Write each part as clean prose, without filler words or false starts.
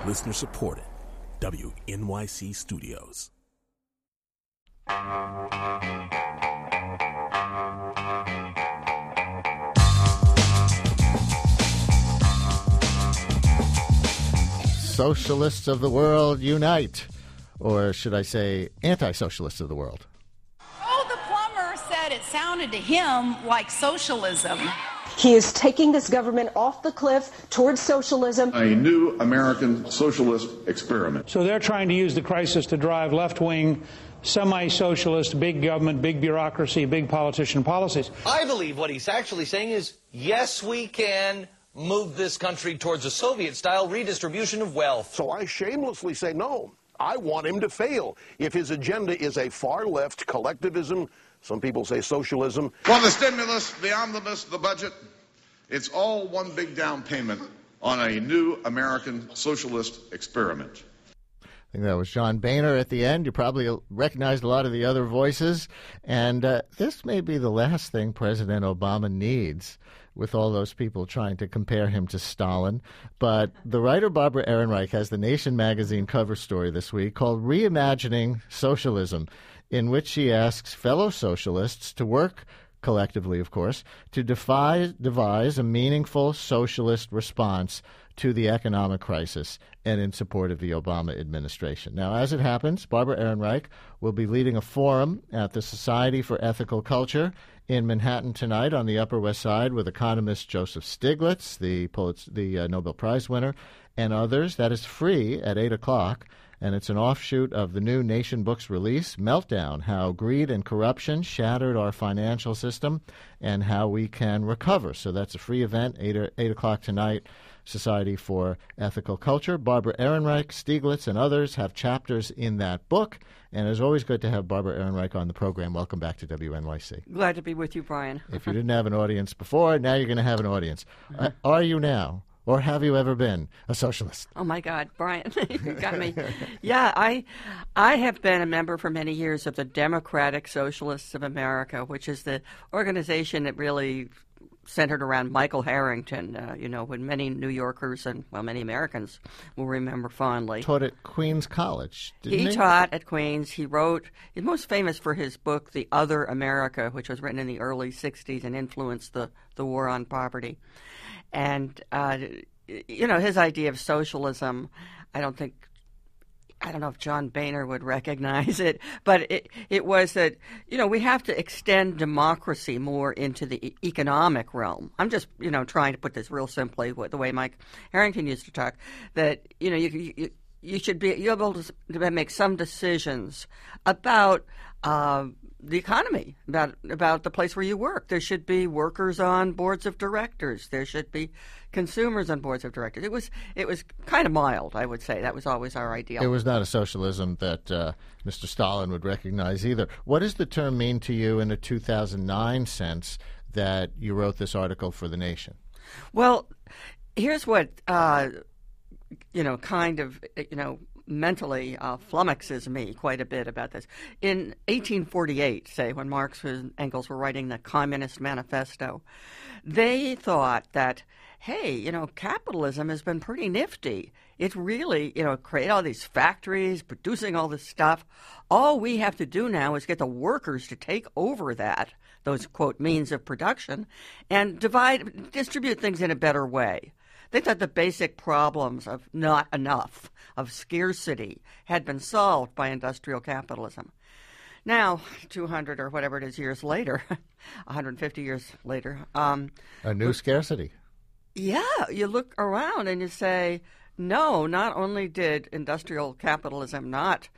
Listener supported. WNYC Studios. Socialists of the world unite. Or should I say anti-socialists of the world? Oh, the plumber said it sounded to him like socialism. He is taking this government off the cliff towards socialism. A new American socialist experiment. So they're trying to use the crisis to drive left-wing, semi-socialist, big government, big bureaucracy, big politician policies. I believe what he's actually saying is, yes, we can move this country towards a Soviet-style redistribution of wealth. So I shamelessly say no. I want him to fail. If his agenda is a far-left collectivism, some people say socialism. Well, the stimulus, the omnibus, the budget, it's all one big down payment on a new American socialist experiment. I think that was John Boehner at the end. You probably recognized a lot of the other voices. And this may be the last thing President Obama needs, with all those people trying to compare him to Stalin. But the writer Barbara Ehrenreich has the Nation magazine cover story this week called Reimagining Socialism, in which she asks fellow socialists to work collectively, of course, to devise a meaningful socialist response to the economic crisis and in support of the Obama administration. Now, as it happens, Barbara Ehrenreich will be leading a forum at the Society for Ethical Culture in Manhattan tonight on the Upper West Side with economist Joseph Stiglitz, the Nobel Prize winner, and others. That is free at 8 o'clock, and it's an offshoot of the new Nation Books release, Meltdown, How Greed and Corruption Shattered Our Financial System and How We Can Recover. So that's a free event, 8 o'clock tonight, Society for Ethical Culture. Barbara Ehrenreich, Stiglitz, and others have chapters in that book. And it's always good to have Barbara Ehrenreich on the program. Welcome back to WNYC. Glad to be with you, Brian. If you didn't have an audience before, now you're going to have an audience. Are you now? Or have you ever been a socialist? Oh, my God, Brian, you got me. Yeah, I have been a member for many years of the Democratic Socialists of America, which is the organization that really centered around Michael Harrington, when many New Yorkers and, many Americans will remember fondly. Taught at Queens College, didn't he? He taught at Queens. He's most famous for his book, The Other America, which was written in the early 60s and influenced the war on poverty. And, his idea of socialism, I don't know if John Boehner would recognize it, but it was that, we have to extend democracy more into the economic realm. I'm just, trying to put this real simply, the way Mike Harrington used to talk, that, you should be able to make some decisions about the economy, about the place where you work. There should be workers on boards of directors. There should be consumers on boards of directors. It was kind of mild, I would say. That was always our ideal. It was not a socialism that Mr. Stalin would recognize either. What does the term mean to you in a 2009 sense that you wrote this article for The Nation? Well, here's what, mentally flummoxes me quite a bit about this. In 1848, say, when Marx and Engels were writing the Communist Manifesto, they thought that, hey, capitalism has been pretty nifty. It really, created all these factories, producing all this stuff. All we have to do now is get the workers to take over those, quote, means of production, and distribute things in a better way. They thought the basic problems of not enough, of scarcity, had been solved by industrial capitalism. Now, 200 or whatever it is years later, 150 years later. A new scarcity. Yeah, you look around and you say, no, not only did industrial capitalism not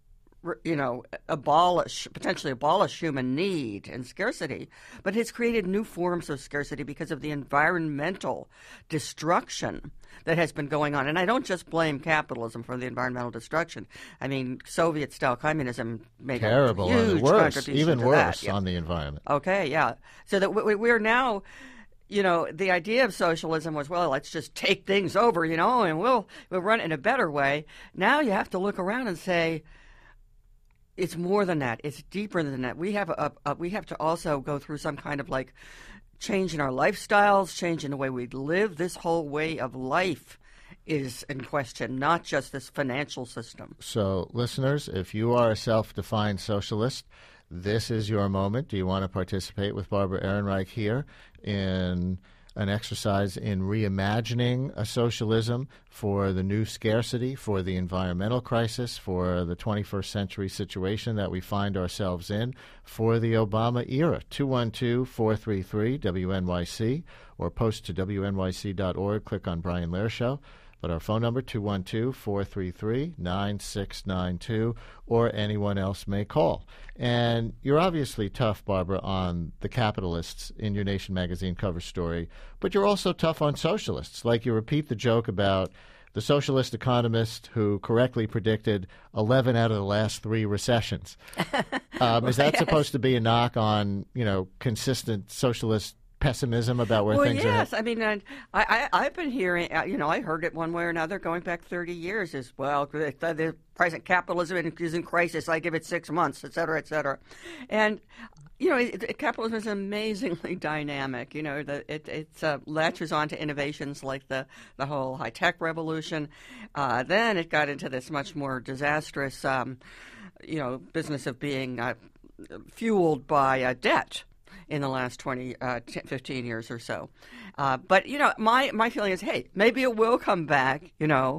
potentially abolish human need and scarcity, but it's created new forms of scarcity because of the environmental destruction that has been going on. And I don't just blame capitalism for the environmental destruction. I mean, Soviet-style communism made terrible, a huge contribution even to worse that. On the environment. Okay, yeah. So that we're now... the idea of socialism was, well, let's just take things over, and we'll run it in a better way. Now you have to look around and say, it's more than that. It's deeper than that. We have we have to also go through some kind of change in our lifestyles, change in the way we live. This whole way of life is in question, not just this financial system. So, listeners, if you are a self-defined socialist, this is your moment. Do you want to participate with Barbara Ehrenreich here in an exercise in reimagining a socialism for the new scarcity, for the environmental crisis, for the 21st century situation that we find ourselves in, for the Obama era? 212-433-WNYC, or post to WNYC.org. Click on Brian Lehrer Show. But our phone number, 212-433-9692, or anyone else may call. And you're obviously tough, Barbara, on the capitalists in your Nation magazine cover story, but you're also tough on socialists. Like you repeat the joke about the socialist economist who correctly predicted 11 out of the last 3 recessions. Is that supposed to be a knock on, consistent socialist pessimism about where things are? Yes. I mean, I've been hearing, I heard it one way or another going back 30 years as well. The present capitalism is in crisis. I give it 6 months, et cetera, et cetera. And, capitalism is amazingly dynamic. It latches on to innovations like the whole high-tech revolution. Then it got into this much more disastrous, business of being fueled by debt in the last 15 years or so. But, my feeling is, hey, maybe it will come back,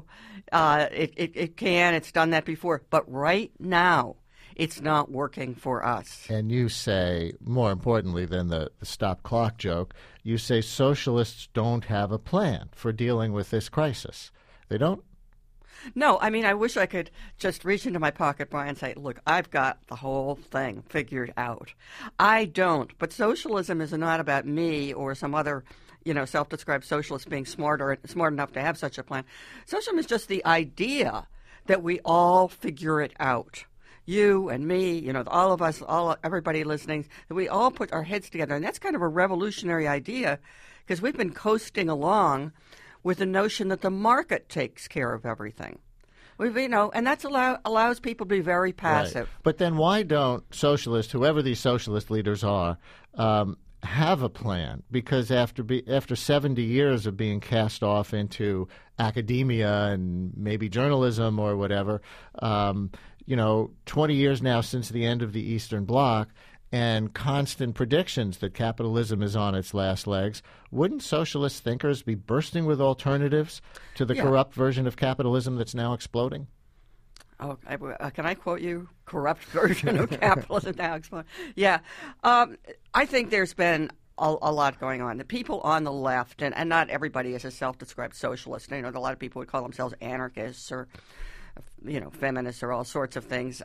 It can. It's done that before. But right now, it's not working for us. And you say, more importantly than the stop clock joke, you say socialists don't have a plan for dealing with this crisis. They don't? No, I mean, I wish I could just reach into my pocket, Brian, and say, look, I've got the whole thing figured out. I don't. But socialism is not about me or some other, self-described socialist being smart enough to have such a plan. Socialism is just the idea that we all figure it out. You and me, all of us, everybody listening, that we all put our heads together. And that's kind of a revolutionary idea because we've been coasting along with the notion that the market takes care of everything. And that's allows people to be very passive. Right. But then why don't socialists, whoever these socialist leaders are, have a plan? Because after 70 years of being cast off into academia and maybe journalism or whatever, 20 years now since the end of the Eastern Bloc, and constant predictions that capitalism is on its last legs, wouldn't socialist thinkers be bursting with alternatives to the corrupt version of capitalism that's now exploding? Oh, can I quote you? Corrupt version of capitalism now exploding. Yeah. I think there's been a lot going on. The people on the left, and not everybody is a self-described socialist. A lot of people would call themselves anarchists or, feminists or all sorts of things,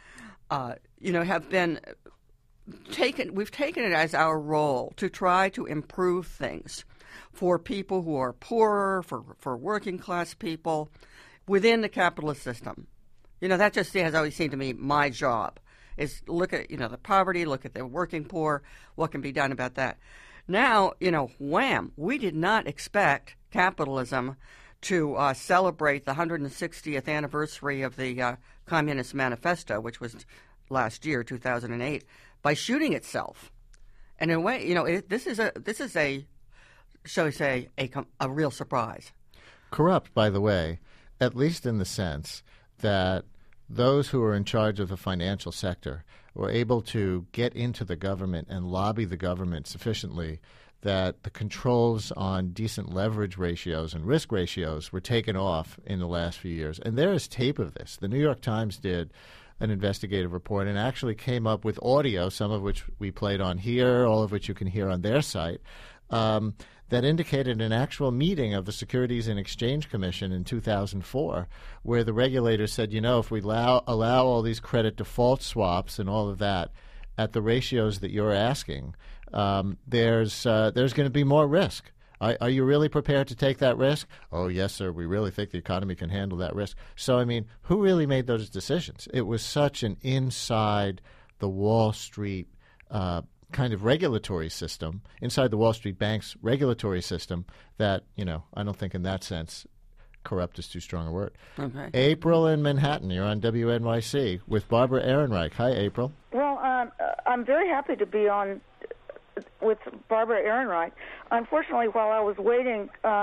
have been we've taken it as our role to try to improve things for people who are poorer, for working class people within the capitalist system. That just has always seemed to me my job is look at, the poverty, look at the working poor, what can be done about that. Now, wham, we did not expect capitalism to celebrate the 160th anniversary of the Communist Manifesto, which was last year, 2008, by shooting itself. And in a way, this is a, shall we say, a real surprise. Corrupt, by the way, at least in the sense that those who are in charge of the financial sector were able to get into the government and lobby the government sufficiently that the controls on decent leverage ratios and risk ratios were taken off in the last few years. And there is tape of this. The New York Times did an investigative report and actually came up with audio, some of which we played on here, all of which you can hear on their site, that indicated an actual meeting of the Securities and Exchange Commission in 2004 where the regulators said, if we allow all these credit default swaps and all of that at the ratios that you're asking, there's going to be more risk. Are you really prepared to take that risk? Oh, yes, sir. We really think the economy can handle that risk. So, who really made those decisions? It was such an inside the Wall Street kind of regulatory system, inside the Wall Street bank's regulatory system that, I don't think in that sense corrupt is too strong a word. Okay. April in Manhattan, you're on WNYC with Barbara Ehrenreich. Hi, April. Well, I'm very happy to be on with Barbara Ehrenreich. Unfortunately, while I was waiting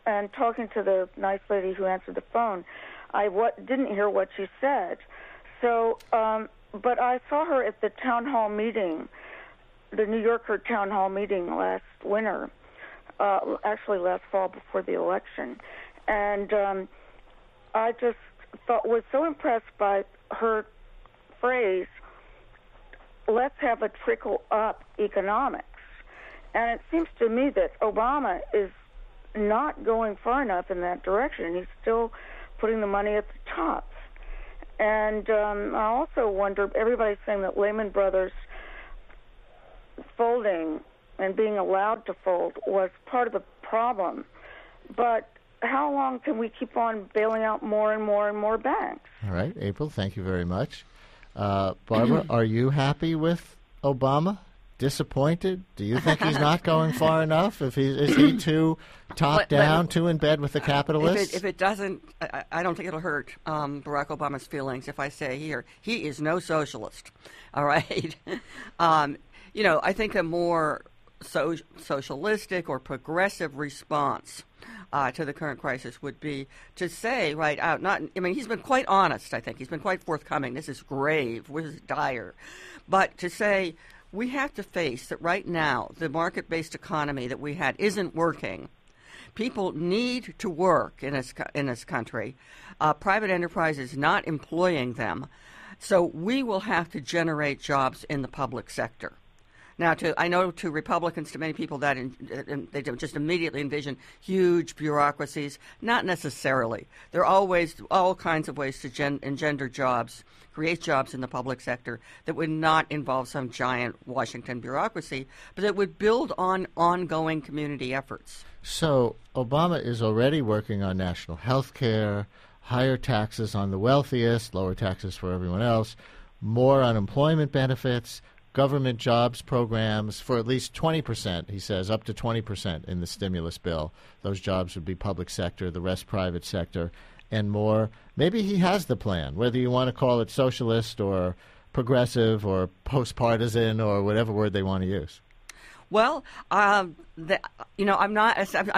and talking to the nice lady who answered the phone, I didn't hear what she said. So, but I saw her at the town hall meeting, the New Yorker town hall meeting last winter, actually last fall before the election. And I just was so impressed by her phrase, let's have a trickle-up economics. And it seems to me that Obama is not going far enough in that direction. He's still putting the money at the top. And I also wonder, everybody's saying that Lehman Brothers folding and being allowed to fold was part of the problem. But how long can we keep on bailing out more and more and more banks? All right, April, thank you very much. Barbara, are you happy with Obama? Disappointed? Do you think he's not going far enough? Is he too top-down, too in bed with the capitalists? If it doesn't, I don't think it'll hurt Barack Obama's feelings if I say here, he is no socialist, all right? I think a more socialistic or progressive response to the current crisis would be to say right out, he's been quite honest, I think. He's been quite forthcoming. This is grave. This is dire. But to say we have to face that right now the market-based economy that we had isn't working. People need to work in this country. Private enterprise is not employing them. So we will have to generate jobs in the public sector. Now, I know to Republicans, to many people, that they just immediately envision huge bureaucracies. Not necessarily. There are always all kinds of ways to engender jobs, create jobs in the public sector that would not involve some giant Washington bureaucracy, but that would build on ongoing community efforts. So Obama is already working on national health care, higher taxes on the wealthiest, lower taxes for everyone else, more unemployment benefits, government jobs programs for at least 20%, he says, up to 20% in the stimulus bill. Those jobs would be public sector, the rest private sector, and more. Maybe he has the plan, whether you want to call it socialist or progressive or post-partisan or whatever word they want to use. Well, I'm not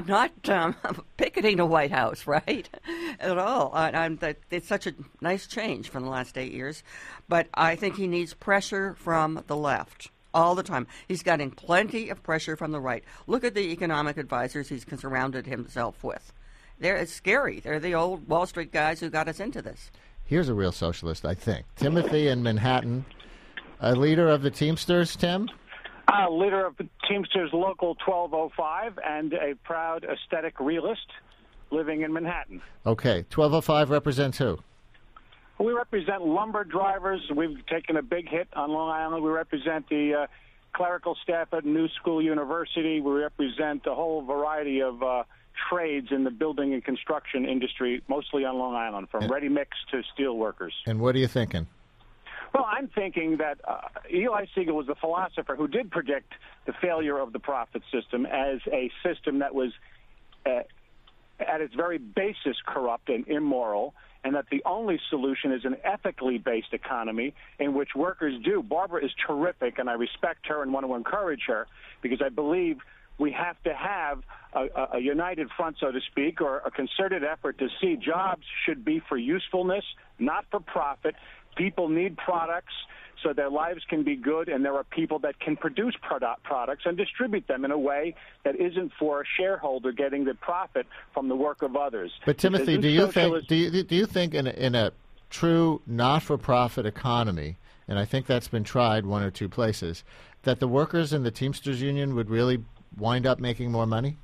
picketing the White House, right, at all. It's such a nice change from the last 8 years, but I think he needs pressure from the left all the time. He's getting plenty of pressure from the right. Look at the economic advisors he's surrounded himself with. It's scary. They're the old Wall Street guys who got us into this. Here's a real socialist, I think. Timothy in Manhattan, a leader of the Teamsters, Tim? Leader of Teamsters Local 1205 and a proud aesthetic realist living in Manhattan. Okay. 1205 represents who? We represent lumber drivers. We've taken a big hit on Long Island. We represent the clerical staff at New School University. We represent a whole variety of trades in the building and construction industry, mostly on Long Island, from ready-mix to steel workers. And what are you thinking? Well, I'm thinking that Eli Siegel was the philosopher who did predict the failure of the profit system as a system that was at its very basis corrupt and immoral, and that the only solution is an ethically based economy in which workers do. Barbara is terrific, and I respect her and want to encourage her, because I believe we have to have a united front, so to speak, or a concerted effort to see jobs should be for usefulness, not for profit. People need products so their lives can be good, and there are people that can produce products and distribute them in a way that isn't for a shareholder getting the profit from the work of others. But Timothy, do you think in a true not-for-profit economy, and I think that's been tried one or two places, that the workers in the Teamsters Union would really wind up making more money?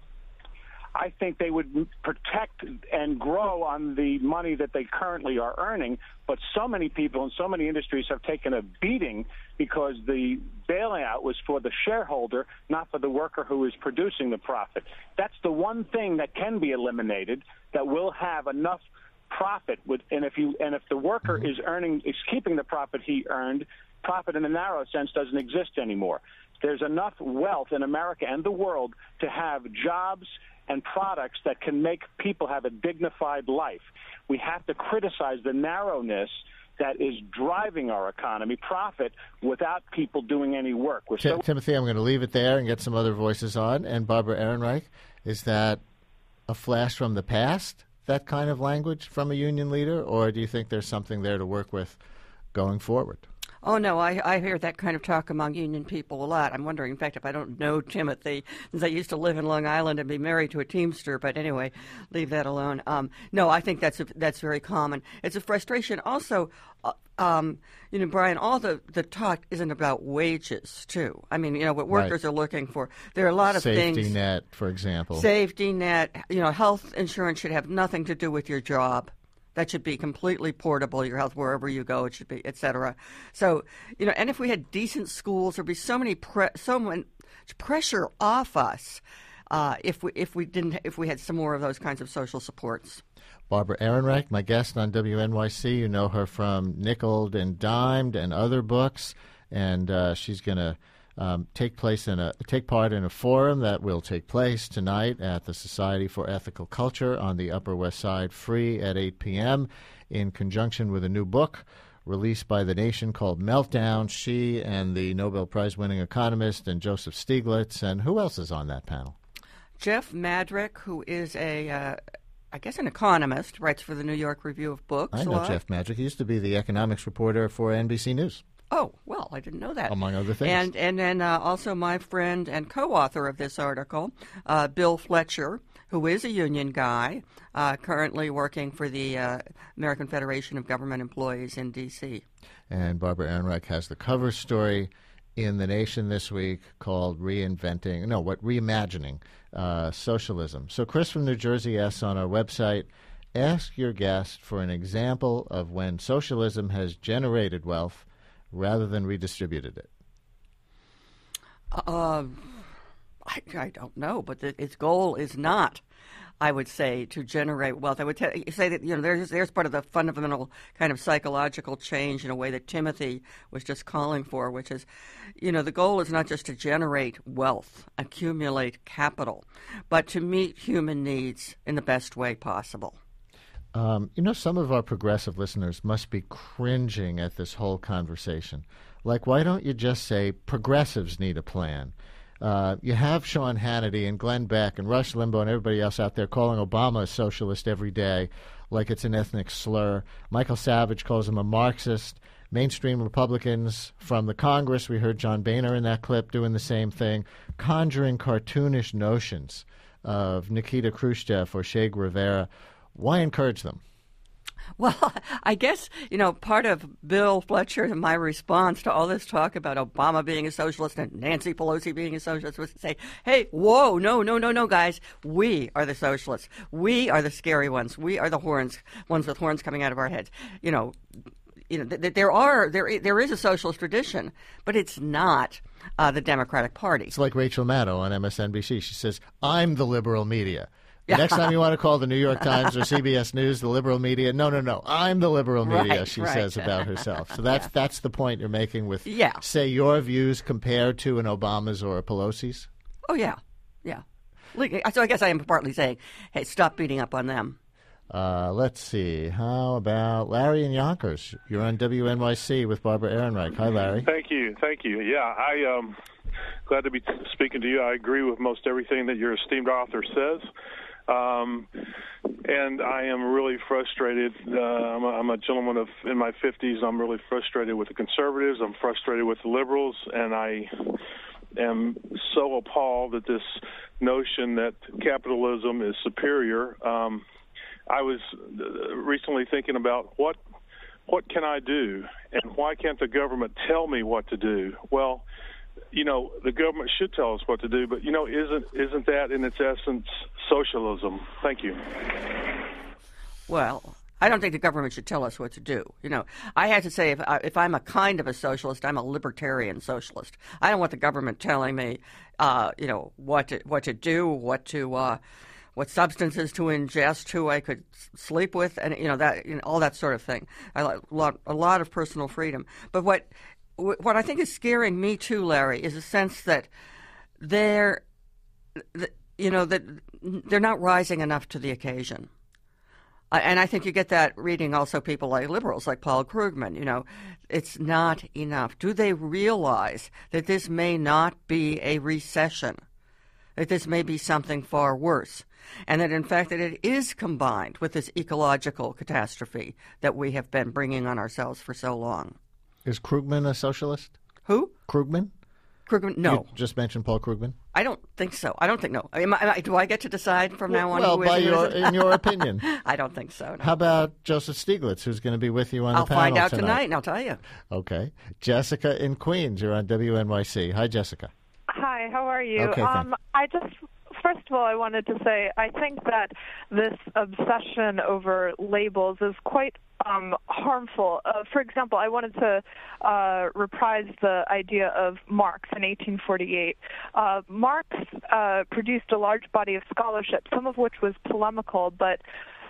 I think they would protect and grow on the money that they currently are earning, but so many people in so many industries have taken a beating because the bailout was for the shareholder, not for the worker who is producing the profit. That's the one thing that can be eliminated that will have enough profit and if the worker is keeping the profit he earned, profit in the narrow sense doesn't exist anymore. There's enough wealth in America and the world to have jobs and products that can make people have a dignified life. We have to criticize the narrowness that is driving our economy, profit, without people doing any work. Timothy, I'm going to leave it there and get some other voices on. And Barbara Ehrenreich, is that a flash from the past, that kind of language from a union leader, or do you think there's something there to work with going forward? Oh, no, I hear that kind of talk among union people a lot. I'm wondering, in fact, if I don't know Timothy, since I used to live in Long Island and be married to a Teamster, but anyway, leave that alone. No, I think that's very common. It's a frustration. Also, Brian, all the talk isn't about wages, too. I mean, what workers are looking for. There are a lot of things. Safety net, for example. Safety net. Health insurance should have nothing to do with your job. That should be completely portable, your health, wherever you go, it should be, et cetera. So, and if we had decent schools, there'd be so much pressure off us if we had some more of those kinds of social supports. Barbara Ehrenreich, my guest on WNYC. You know her from Nickeled and Dimed and other books, and she's going to take part in a forum that will take place tonight at the Society for Ethical Culture on the Upper West Side, free at 8 p.m. in conjunction with a new book released by The Nation called Meltdown. She and the Nobel Prize-winning economist and Joseph Stiglitz. And who else is on that panel? Jeff Madrick, who is an economist, writes for the New York Review of Books. I know Jeff Madrick. He used to be the economics reporter for NBC News. Oh, well, I didn't know that. Among other things. And then also my friend and co-author of this article, Bill Fletcher, who is a union guy, currently working for the American Federation of Government Employees in D.C. And Barbara Ehrenreich has the cover story in The Nation this week called Reimagining Socialism. So Chris from New Jersey asks on our website, ask your guest for an example of when socialism has generated wealth rather than redistributed it. I don't know, but its goal is not, I would say, to generate wealth. I would say that there's part of the fundamental kind of psychological change in a way that Timothy was just calling for, which is, the goal is not just to generate wealth, accumulate capital, but to meet human needs in the best way possible. Some of our progressive listeners must be cringing at this whole conversation. Like, why don't you just say progressives need a plan? You have Sean Hannity and Glenn Beck and Rush Limbaugh and everybody else out there calling Obama a socialist every day like it's an ethnic slur. Michael Savage calls him a Marxist. Mainstream Republicans from the Congress, we heard John Boehner in that clip doing the same thing, conjuring cartoonish notions of Nikita Khrushchev or Che Guevara. Why encourage them? Well, I guess, part of Bill Fletcher and my response to all this talk about Obama being a socialist and Nancy Pelosi being a socialist was to say, hey, whoa, no, guys. We are the socialists. We are the scary ones. We are the ones with horns coming out of our heads. There is a socialist tradition, but it's not the Democratic Party. It's like Rachel Maddow on MSNBC. She says, I'm the liberal media. The next time you want to call the New York Times or CBS News the liberal media, no, I'm the liberal media, she says about herself. So that's the point you're making with, say, your views compared to an Obama's or a Pelosi's? Oh, yeah. So I guess I am partly saying, hey, stop beating up on them. Let's see. How about Larry in Yonkers? You're on WNYC with Barbara Ehrenreich. Hi, Larry. Thank you. Yeah, I glad to be speaking to you. I agree with most everything that your esteemed author says. And I am really frustrated. I'm a gentleman in my 50s. I'm really frustrated with the conservatives. I'm frustrated with the liberals, and I am so appalled at this notion that capitalism is superior. I was recently thinking about what can I do, and why can't the government tell me what to do? Well, the government should tell us what to do, but, isn't that in its essence socialism? Thank you. Well, I don't think the government should tell us what to do. I have to say, if I'm a kind of a socialist, I'm a libertarian socialist. I don't want the government telling me, what to do, what substances to ingest, who I could sleep with, and all that sort of thing. I like a lot of personal freedom. But what I think is scaring me too, Larry, is a sense that that they're not rising enough to the occasion. And I think you get that reading also people like liberals, like Paul Krugman. It's not enough. Do they realize that this may not be a recession? that this may be something far worse, and that in fact that it is combined with this ecological catastrophe that we have been bringing on ourselves for so long. Is Krugman a socialist? Who? Krugman? Krugman? No. You just mentioned Paul Krugman? I don't think so. No. Do I get to decide from now on? Well, who is who isn't? in your opinion. I don't think so. No. How about Joseph Stiglitz, who's going to be with you on I'll the panel find out tonight, and I'll tell you. Okay. Jessica in Queens, you're on WNYC. Hi, Jessica. Hi, how are you? Okay, First of all, I wanted to say I think that this obsession over labels is quite harmful. For example, I wanted to reprise the idea of Marx in 1848. Marx produced a large body of scholarship, some of which was polemical, but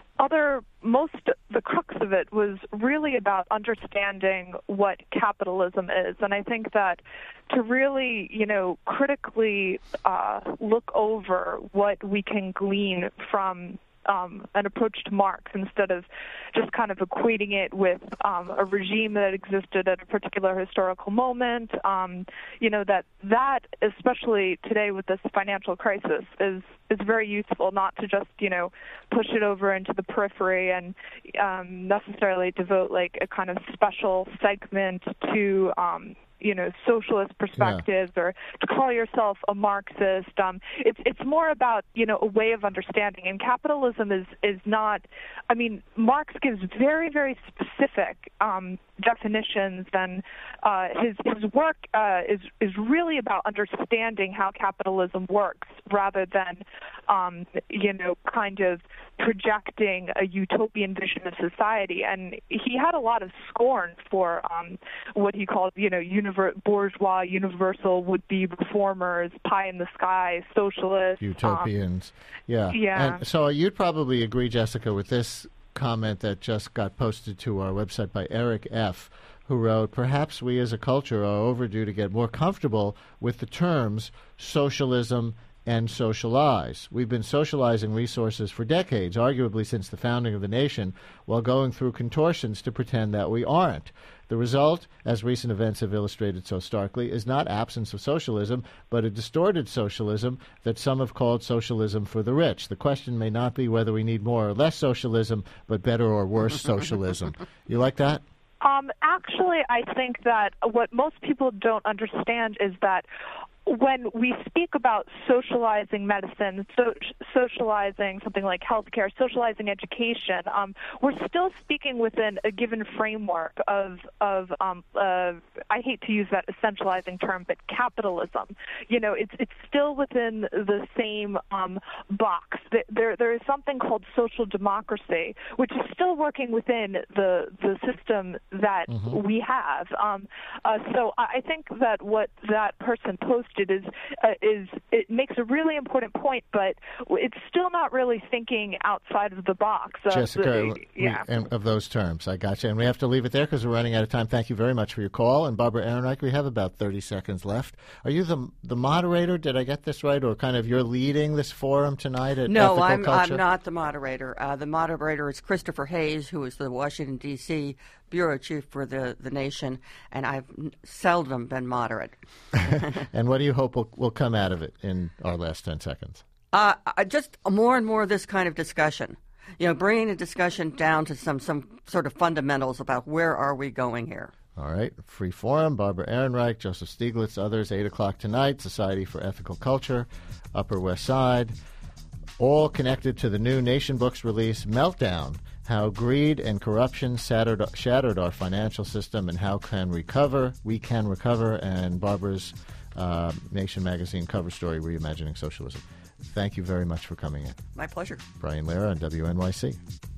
the crux of it was really about understanding what capitalism is. And I think that to really, critically look over what we can glean from an approach to Marx instead of just kind of equating it with a regime that existed at a particular historical moment, that especially today with this financial crisis is very useful, not to just, push it over into the periphery and necessarily devote like a kind of special segment to socialist perspectives or to call yourself a Marxist. It's more about, a way of understanding. And capitalism is not, Marx gives very, very specific definitions, and his work is really about understanding how capitalism works rather than, kind of projecting a utopian vision of society. And he had a lot of scorn for what he called, bourgeois, universal would-be reformers, pie-in-the-sky, socialists. Utopians. Yeah. And so you'd probably agree, Jessica, with this comment that just got posted to our website by Eric F., who wrote, "Perhaps we as a culture are overdue to get more comfortable with the terms socialism and socialize. We've been socializing resources for decades, arguably since the founding of the nation, while going through contortions to pretend that we aren't. The result, as recent events have illustrated so starkly, is not absence of socialism, but a distorted socialism that some have called socialism for the rich. The question may not be whether we need more or less socialism, but better or worse socialism." You like that? Actually, I think that what most people don't understand is that when we speak about socializing medicine, socializing something like healthcare, socializing education, we're still speaking within a given framework of I hate to use that essentializing term, but capitalism. It's still within the same box. There is something called social democracy, which is still working within the system that we have. So I think that what that person posted is it makes a really important point, but it's still not really thinking outside of the box. Jessica, of those terms. I got you. And we have to leave it there because we're running out of time. Thank you very much for your call. And Barbara Ehrenreich, we have about 30 seconds left. Are you the moderator? Did I get this right? Or kind of you're leading this forum tonight at No, Ethical Culture? I'm not the moderator. The moderator is Christopher Hayes, who is the Washington, D.C. bureau chief for the nation, and I've seldom been moderate. And what do you hope will come out of it in our last 10 seconds? Just more and more of this kind of discussion. Bringing the discussion down to some sort of fundamentals about where are we going here. All right. Free Forum, Barbara Ehrenreich, Joseph Stiglitz, others, 8 o'clock tonight, Society for Ethical Culture, Upper West Side, all connected to the new Nation Books release, Meltdown, How Greed and Corruption Shattered Our Financial System and How We Can Recover, and Barbara's Nation Magazine cover story, Reimagining Socialism. Thank you very much for coming in. My pleasure. Brian Lehrer on WNYC.